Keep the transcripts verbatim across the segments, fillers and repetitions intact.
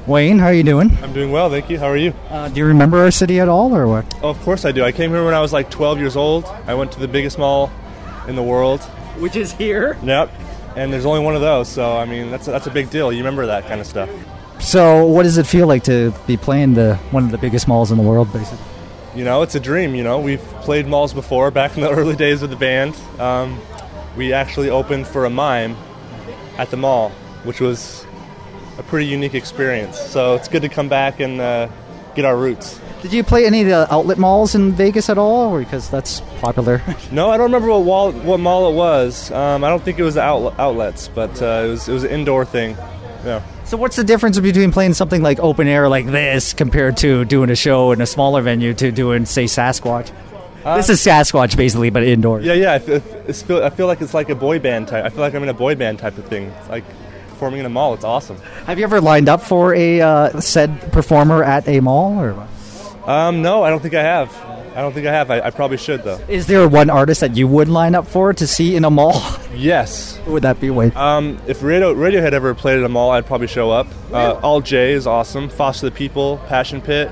Wayne, how are you doing? I'm doing well, thank you. How are you? Uh, do you remember our city at all, or what? Oh, of course I do. I came here when I was like twelve years old. I went to the biggest mall in the world. Which is here? Yep. And there's only one of those, so I mean, that's a, that's a big deal. You remember that kind of stuff. So what does it feel like to be playing the one of the biggest malls in the world, basically? You know, it's a dream, you know. We've played malls before, back in the early days of the band. Um, we actually opened for a mime at the mall, which was a pretty unique experience. So it's good to come back and uh, get our roots. Did you play any of the outlet malls in Vegas at all? Or because that's popular. No, I don't remember what wall, what mall it was. Um, I don't think it was the outlet, outlets, but uh, it was it was an indoor thing. Yeah. So what's the difference between playing something like open air like this compared to doing a show in a smaller venue to doing, say, Sasquatch? Uh, this is Sasquatch, basically, but indoors. Yeah, yeah. I feel, it's feel, I feel like it's like a boy band type. I feel like I'm in a boy band type of thing. It's like performing in a mall. It's awesome. Have you ever lined up for a uh, said performer at a mall? Or what? Um, no, I don't think I have. I don't think I have. I, I probably should, though. Is there one artist that you would line up for to see in a mall? Yes. Who would that be, Wayne? Um, if Radio, Radiohead ever played at a mall, I'd probably show up. Uh, All J is awesome. Foster the People, Passion Pit.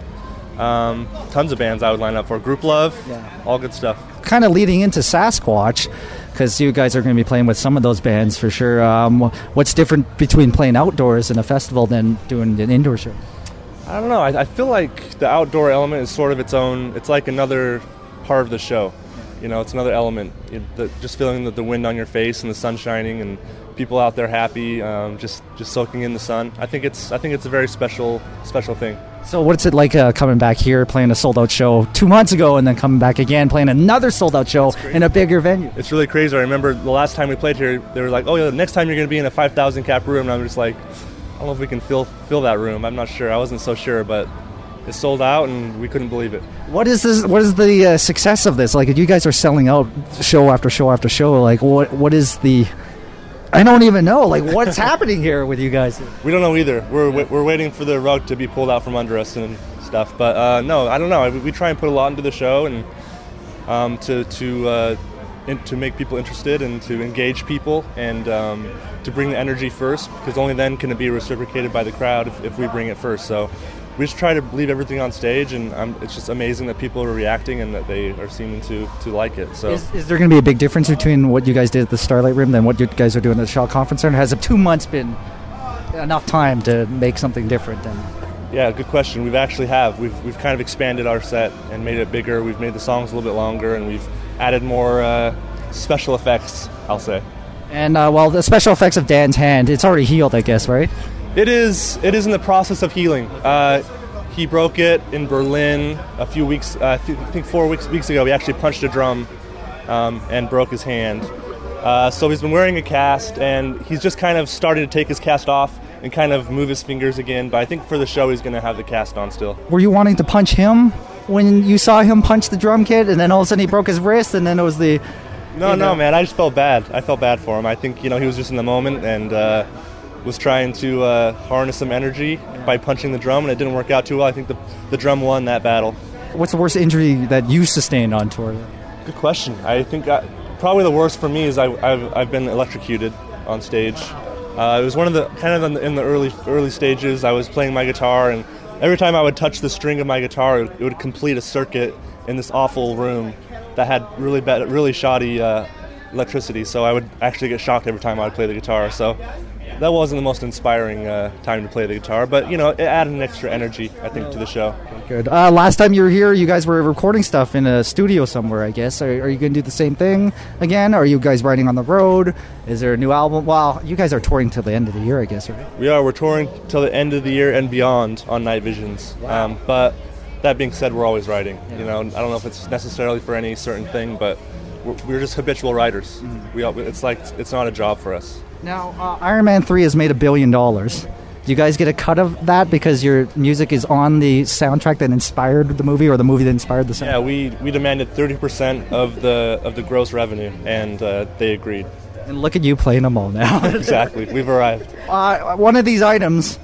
Um, tons of bands I would line up for. Group Love. Yeah. All good stuff. Kind of leading into Sasquatch, because you guys are going to be playing with some of those bands for sure. Um, what's different between playing outdoors in a festival than doing an indoor show? I don't know. I, I feel like the outdoor element is sort of its own. It's like another part of the show. You know, it's another element. It, the, just feeling the, the wind on your face and the sun shining and people out there happy, um, just just soaking in the sun. I think it's I think it's a very special special thing. So what's it like uh, coming back here, playing a sold-out show two months ago, and then coming back again, playing another sold-out show in a bigger venue? It's really crazy. I remember the last time we played here, they were like, "Oh, yeah, the next time you're going to be in a five thousand cap room," and I'm just like, I don't know if we can fill fill that room. I'm not sure. I wasn't so sure, but it sold out, and we couldn't believe it. What is this? What is the uh, success of this? Like, if you guys are selling out show after show after show, like, what what is the? I don't even know. Like, what's happening here with you guys? We don't know either. We're we're waiting for the rug to be pulled out from under us and stuff. But uh, no, I don't know. We try and put a lot into the show, and um, to to uh, in, to make people interested and to engage people and. Um, to bring the energy first, because only then can it be reciprocated by the crowd if, if we bring it first. So we just try to leave everything on stage, and um, it's just amazing that people are reacting and that they are seeming to, to like it. So is, is there going to be a big difference between what you guys did at the Starlight Room than what you guys are doing at the Shaw Conference Center? Has it two months been enough time to make something different? Than Yeah, good question. We've actually have. We've we've kind of expanded our set and made it bigger. We've made the songs a little bit longer, and we've added more uh, special effects, I'll say. And, uh, well, the special effects of Dan's hand, it's already healed, I guess, right? It is It is in the process of healing. Uh, he broke it in Berlin a few weeks, uh, I think four weeks weeks ago. He actually punched a drum um, and broke his hand. Uh, so he's been wearing a cast, and he's just kind of started to take his cast off and kind of move his fingers again. But I think for the show, he's going to have the cast on still. Were you wanting to punch him when you saw him punch the drum kit, and then all of a sudden he broke his wrist, and then it was the... No, you know. no, man. I just felt bad. I felt bad for him. I think, you know, he was just in the moment and uh, was trying to uh, harness some energy yeah. by punching the drum, and it didn't work out too well. I think the the drum won that battle. What's the worst injury that you sustained on tour? Good question. I think I, probably the worst for me is I, I've I've been electrocuted on stage. Uh, it was one of the kind of in the, in the early early stages. I was playing my guitar, and every time I would touch the string of my guitar, it would complete a circuit in this awful room that had really bad, really shoddy uh, electricity. So I would actually get shocked every time I would play the guitar. So that wasn't the most inspiring uh, time to play the guitar, but you know, it added an extra energy, I think, to the show. Good. Uh, last time you were here, you guys were recording stuff in a studio somewhere, I guess. Are, are you going to do the same thing again? Are you guys writing on the road? Is there a new album? Well, you guys are touring till the end of the year, I guess, right? We are. We're touring till the end of the year and beyond on Night Visions. Wow. Um, but that being said, we're always writing. Yeah. You know, I don't know if it's necessarily for any certain thing, but we're, we're just habitual writers. Mm-hmm. We all, it's like it's not a job for us. Now, uh, Iron Man three has made a billion dollars. Do you guys get a cut of that because your music is on the soundtrack that inspired the movie, or the movie that inspired the soundtrack? Yeah, we, we demanded thirty percent of the of the gross revenue, and uh, they agreed. And look at you playing them all now. Exactly, we've arrived. Uh, one of these items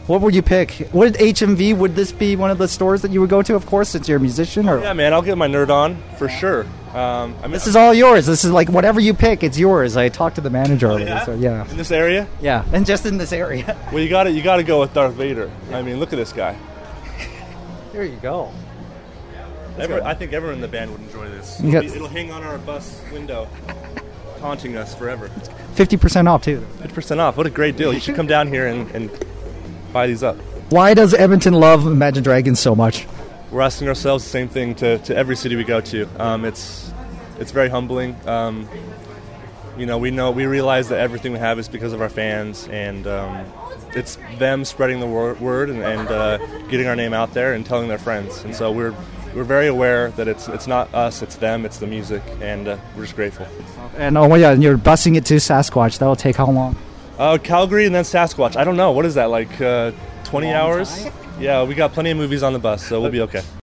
What would you pick? Would H M V, would this be one of the stores that you would go to, of course, since you're a musician? Or Yeah, man, I'll get my nerd on for sure. Um, I mean, This is all yours. This is like whatever you pick, it's yours. I talked to the manager already. yeah? So yeah. In this area? Yeah, and just in this area. Well, you got to you got to go with Darth Vader. I mean, look at this guy. There you go. Every, I think everyone in the band would enjoy this. You It'll, got- be- it'll hang on our bus window, taunting us forever. fifty percent off, too. fifty percent off. What a great deal. You should come down here and, and buy these up. Why does Edmonton love Imagine Dragons so much? We're asking ourselves the same thing to, to every city we go to. Um, it's it's very humbling. Um, you know, we know we realize that everything we have is because of our fans, and um, it's them spreading the wor- word and, and uh, getting our name out there and telling their friends. And so we're we're very aware that it's it's not us, it's them, it's the music, and uh, we're just grateful. And oh yeah, and you're busing it to Sasquatch. That'll take how long? Uh, Calgary and then Sasquatch. I don't know. What is that, like uh, twenty Long hours? time? Yeah, we got plenty of movies on the bus, so we'll be okay.